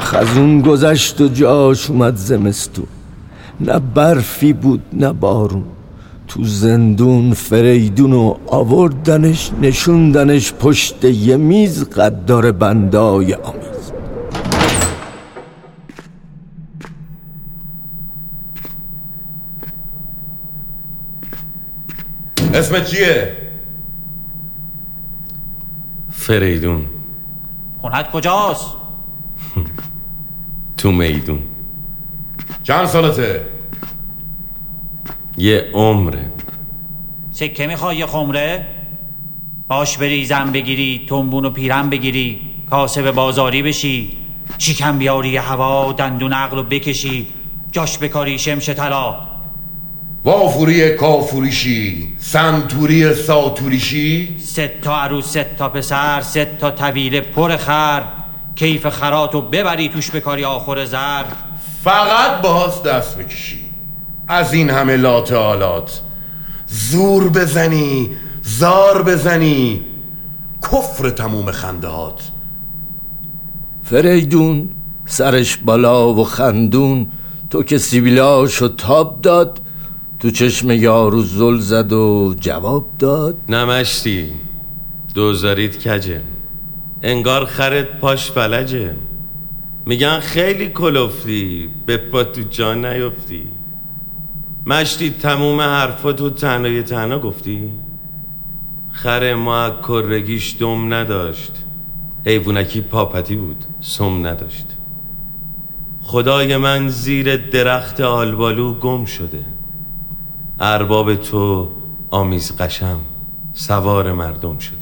خزون گذشت و جاش اومد زمستون، نه برفی بود نه بارون. تو زندون فریدون و آوردنش نشوندنش پشت یه میز قدار بندای آمیز. اسمت چیه؟ فریدون. خونت کجاست؟ تو میدون. چند سالته؟ یه عمره. سکه میخوای یه خمره؟ باش بری زن بگیری، تنبون و پیرن بگیری، کاسب بازاری بشی، شکم بیاری هوا، دندون عقل رو بکشی، جاش بکاری شمش طلا. وافوری کافوریشی، سنتوری ساتوریشی. 3 تا عروس 3 تا پسر، 3 تا طویله پر خر، کیف خراتو ببری توش بکاری آخر زر. فقط باهاست دست بکشی، از این همه لات آلات، زور بزنی زار بزنی، کفر تموم خندهات. فریدون سرش بالا و خندون، تو که سیبیلاشو تاب داد، تو چشم یارو زل زد و جواب داد. نمشتی دوزارید کجه، انگار خرت پاش فلجه. میگن خیلی کلفتی، به پا تو جا نیفتی. مشتی تموم حرفا تو تنها گفتی. خر ما کرگیش دم نداشت، حیوونکی پاپتی بود سم نداشت. خدای من زیر درخت آلبالو گم شده، ارباب تو آمیز قشم سوار مردم شده.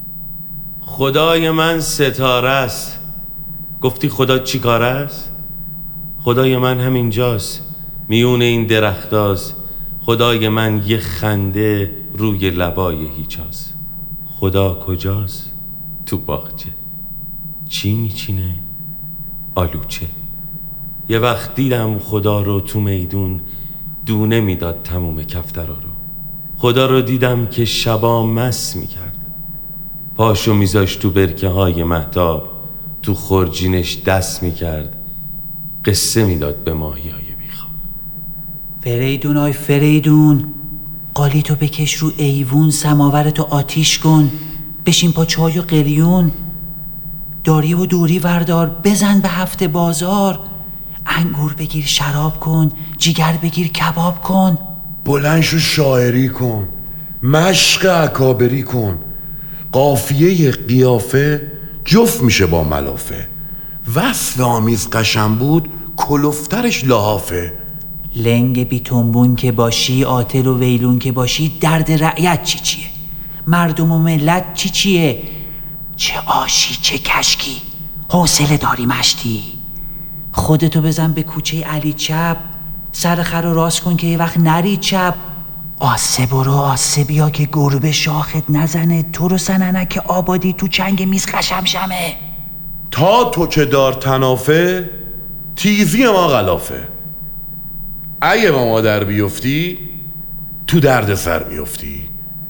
خدای من ستاره است، گفتی خدا چی کار است؟ خدای من همینجاست میون این درختاست. خدای من یه خنده روی لبای هیچاست. خدا کجاست؟ تو باغچه چی میچینه؟ آلوچه. یه وقت دیدم خدا رو تو میدون، دونه میداد تموم کفترا رو. خدا رو دیدم که شبا مس میکرد، پاشو میذاشت تو برکه های مهتاب، تو خورجینش دست میکرد، قصه میداد به ماهی های بیخواب. فریدون آی فریدون، قالیتو بکش رو ایوون، سماورتو آتیش کن، بشین پا چای و قلیون، داری و دوری وردار بزن به هفته بازار، انگور بگیر شراب کن، جیگر بگیر کباب کن. بلند شو شاعری کن، مشق اکابری کن، قافیه قیافه جفت میشه با ملافه. وصف آمیز قشم بود، کلفترش لحافه. لنگ بی تنبون که باشی، عاطل و ویلون که باشی، درد رعیت چیه؟ مردم و ملت چیه؟ چه آشی چه کشکی، حوصله داری مشتی؟ خودتو بزن به کوچه علی چپ، سر خر رو راست کن که یه وقت نری چپ. آسه برو آسه بیا که گربه شاخت نزنه، تو رو سننک آبادی تو چنگ میز خشم شمه. تا تو که دار تنافه، تیزی ما غلافه. اگه با ما در بیفتی، تو درد سر میفتی.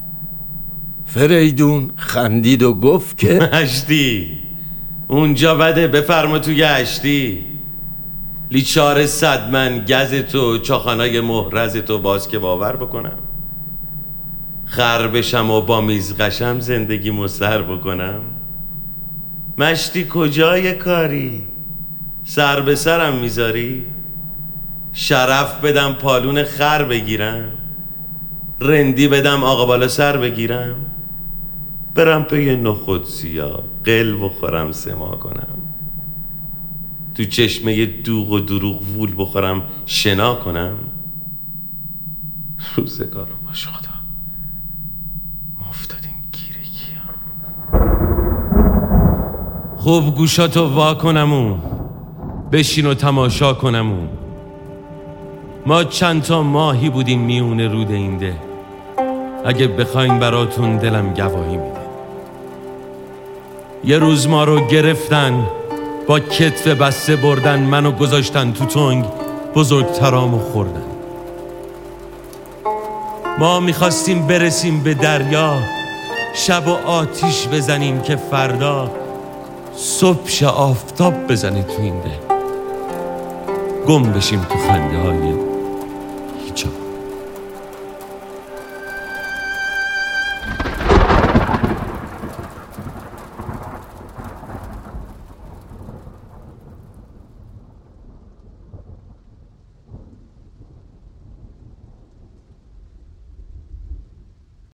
فریدون خندید و گفت که هشتی اونجا بده، بفرما توی هشتی. لیچار صدمن گز تو، چاخانای محرز تو باز که باور بکنم. خر بشم و با میز قشم زندگی مسر بکنم. مشتی کجای کاری، سر به سرم میذاری؟ شرف بدم پالون خر بگیرم، رندی بدم آقا بالا سر بگیرم، برم پی نخود سیاه قل بخورم سما کنم، تو چشمه دوغ و دروغ وول بخورم شنا کنم. روزگار رو باش خدا، ما افتادیم گیره کیا. خوب گوشاتو وا کنمون، بشین و تماشا کنمون. ما چند تا ماهی بودیم میون رود این ده، اگه بخواین براتون دلم گواهی میده. یه روز ما رو گرفتن، با کتف بسته بردن، منو گذاشتن تو تنگ، بزرگترامو خوردن. ما میخواستیم برسیم به دریا، شب و آتیش بزنیم که فردا صبح آفتاب بزنه تو این ده، گم بشیم تو خنده های